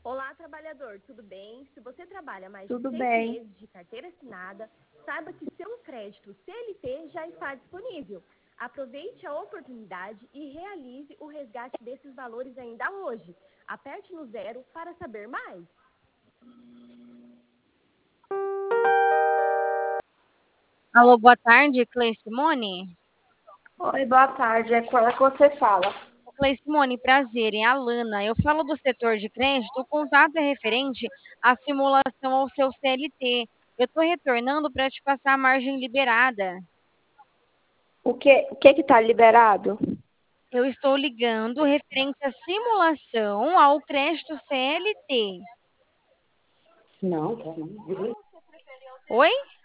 Olá, trabalhador, tudo bem? Se você trabalha mais de Tudo 6 bem. meses de carteira assinada, saiba que seu crédito CLT já está disponível. Aproveite a oportunidade e realize o resgate desses valores ainda hoje. Aperte no 0 para saber mais. Alô, boa tarde, Cleicimone. Oi, boa tarde. É com ela que você fala. Cleicimone, prazer, é a Lana. Eu falo do setor de crédito, o contato é referente à simulação ao seu CLT. Eu estou retornando para te passar a margem liberada. O que está liberado? Eu estou ligando referente à simulação ao crédito CLT. Não, tá não. Oi?